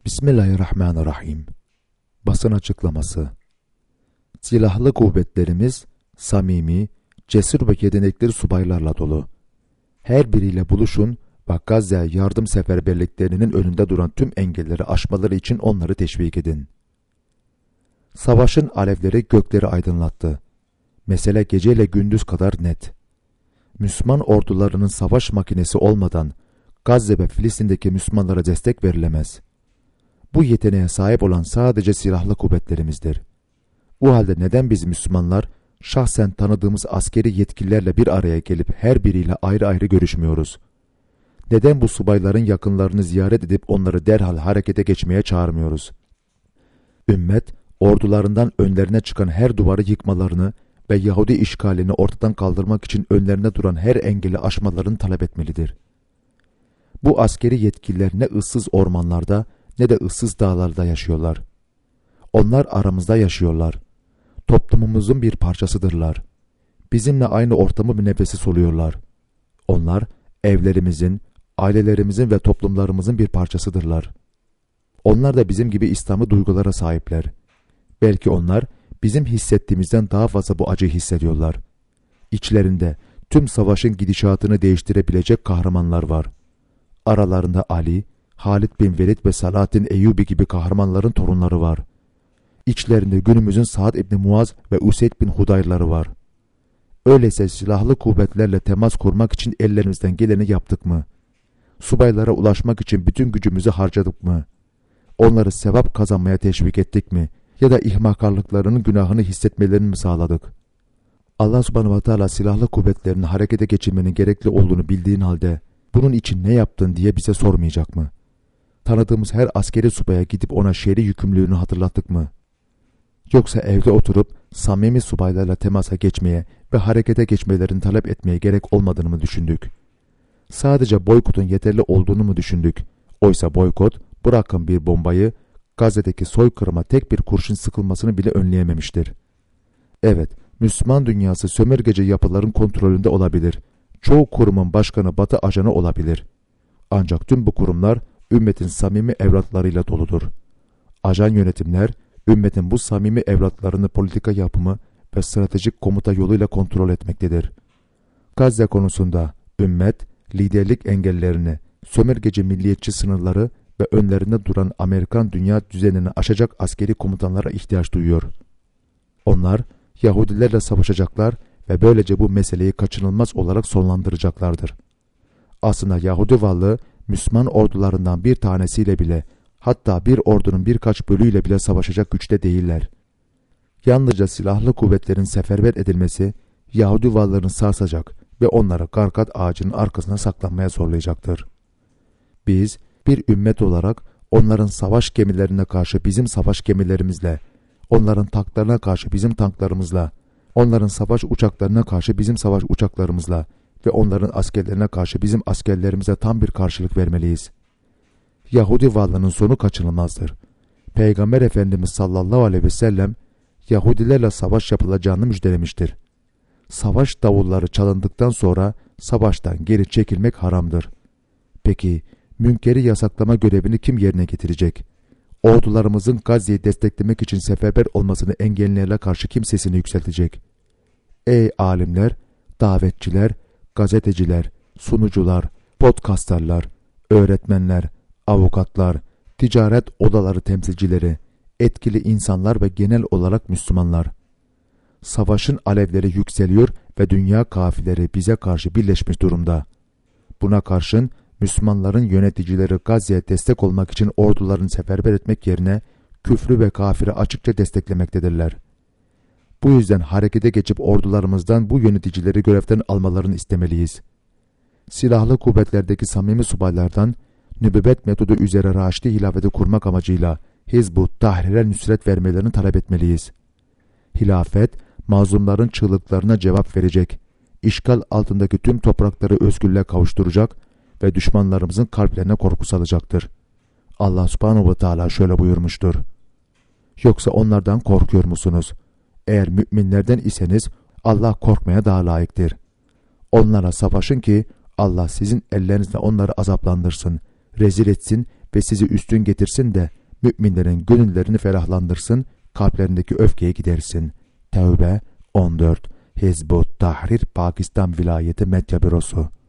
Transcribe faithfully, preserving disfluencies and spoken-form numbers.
Bismillahirrahmanirrahim. Basın açıklaması. Silahlı kuvvetlerimiz samimi, cesur ve yetenekli subaylarla dolu. Her biriyle buluşun ve Gazze yardım seferberliklerinin önünde duran tüm engelleri aşmaları için onları teşvik edin. Savaşın alevleri gökleri aydınlattı. Mesele geceyle gündüz kadar net. Müslüman ordularının savaş makinesi olmadan Gazze ve Filistin'deki Müslümanlara destek verilemez. Bu yeteneğe sahip olan sadece silahlı kuvvetlerimizdir. Bu halde neden biz Müslümanlar şahsen tanıdığımız askeri yetkililerle bir araya gelip her biriyle ayrı ayrı görüşmüyoruz? Neden bu subayların yakınlarını ziyaret edip onları derhal harekete geçmeye çağırmıyoruz? Ümmet, ordularından önlerine çıkan her duvarı yıkmalarını ve Yahudi işgalini ortadan kaldırmak için önlerine duran her engeli aşmalarını talep etmelidir. Bu askeri yetkililer ne ıssız ormanlarda ne de ıssız dağlarda yaşıyorlar. Onlar aramızda yaşıyorlar. Toplumumuzun bir parçasıdırlar. Bizimle aynı ortamı bir nefesi soluyorlar. Onlar evlerimizin, ailelerimizin ve toplumlarımızın bir parçasıdırlar. Onlar da bizim gibi İslami duygulara sahipler. Belki onlar bizim hissettiğimizden daha fazla bu acıyı hissediyorlar. İçlerinde tüm savaşın gidişatını değiştirebilecek kahramanlar var. Aralarında Ali, Halid bin Velid ve Salahaddin Eyyubi gibi kahramanların torunları var. İçlerinde günümüzün Sa'd ibn Muaz ve Useyd bin Hudayr'ları var. Öyleyse silahlı kuvvetlerle temas kurmak için ellerimizden geleni yaptık mı? Subaylara ulaşmak için bütün gücümüzü harcadık mı? Onları sevap kazanmaya teşvik ettik mi? Ya da ihmalkarlıklarının günahını hissetmelerini mi sağladık? Allah subhanahu ve teala silahlı kuvvetlerini harekete geçirmenin gerekli olduğunu bildiğin halde bunun için ne yaptın diye bize sormayacak mı? Tanıdığımız her askeri subaya gidip ona şer'i yükümlülüğünü hatırlattık mı? Yoksa evde oturup samimi subaylarla temasa geçmeye ve harekete geçmelerini talep etmeye gerek olmadığını mı düşündük? Sadece boykotun yeterli olduğunu mu düşündük? Oysa boykot, bırakın bir bombayı, Gazze'deki soykırıma tek bir kurşun sıkılmasını bile önleyememiştir. Evet, Müslüman dünyası sömürgeci yapıların kontrolünde olabilir. Çoğu kurumun başkanı Batı ajanı olabilir. Ancak tüm bu kurumlar ümmetin samimi evlatlarıyla doludur. Ajan yönetimler, ümmetin bu samimi evlatlarını politika yapımı ve stratejik komuta yoluyla kontrol etmektedir. Gazze konusunda ümmet, liderlik engellerini, sömürgeci milliyetçi sınırları ve önlerinde duran Amerikan dünya düzenini aşacak askeri komutanlara ihtiyaç duyuyor. Onlar, Yahudilerle savaşacaklar ve böylece bu meseleyi kaçınılmaz olarak sonlandıracaklardır. Aslında Yahudi varlığı, Müslüman ordularından bir tanesiyle bile, hatta bir ordunun birkaç bölüyle bile savaşacak güçte değiller. Yalnızca silahlı kuvvetlerin seferber edilmesi, Yahudi varlığını sarsacak ve onları karkat ağacının arkasına saklanmaya zorlayacaktır. Biz, bir ümmet olarak onların savaş gemilerine karşı bizim savaş gemilerimizle, onların tanklarına karşı bizim tanklarımızla, onların savaş uçaklarına karşı bizim savaş uçaklarımızla ve onların askerlerine karşı bizim askerlerimize tam bir karşılık vermeliyiz. Yahudi varlığının sonu kaçınılmazdır. Peygamber Efendimiz sallallahu aleyhi ve sellem Yahudilerle savaş yapılacağını müjdelemiştir. Savaş davulları çalındıktan sonra savaştan geri çekilmek haramdır. Peki münkeri yasaklama görevini kim yerine getirecek? Ordularımızın Gazze'yi desteklemek için seferber olmasını engelleyenlere karşı kim sesini yükseltecek? Ey alimler, davetçiler, gazeteciler, sunucular, podcasterlar, öğretmenler, avukatlar, ticaret odaları temsilcileri, etkili insanlar ve genel olarak Müslümanlar. Savaşın alevleri yükseliyor ve dünya kafileri bize karşı birleşmiş durumda. Buna karşın Müslümanların yöneticileri Gazze'ye destek olmak için ordularını seferber etmek yerine küfrü ve kafiri açıkça desteklemektedirler. Bu yüzden harekete geçip ordularımızdan bu yöneticileri görevden almalarını istemeliyiz. Silahlı kuvvetlerdeki samimi subaylardan nübüvvet metodu üzere Raşidi hilafeti kurmak amacıyla Hizb-ut Tahrir'e nüsret vermelerini talep etmeliyiz. Hilafet, mazlumların çığlıklarına cevap verecek, işgal altındaki tüm toprakları özgürlüğe kavuşturacak ve düşmanlarımızın kalplerine korku salacaktır. Allah subhanahu ve teala şöyle buyurmuştur. Yoksa onlardan korkuyor musunuz? Eğer müminlerden iseniz Allah korkmaya daha layıktır. Onlara savaşın ki Allah sizin ellerinizle onları azaplandırsın, rezil etsin ve sizi üstün getirsin de müminlerin gönüllerini ferahlandırsın, kalplerindeki öfkeyi gidersin. Tevbe on dört. Hizbut Tahrir Pakistan Vilayeti Medya Bürosu.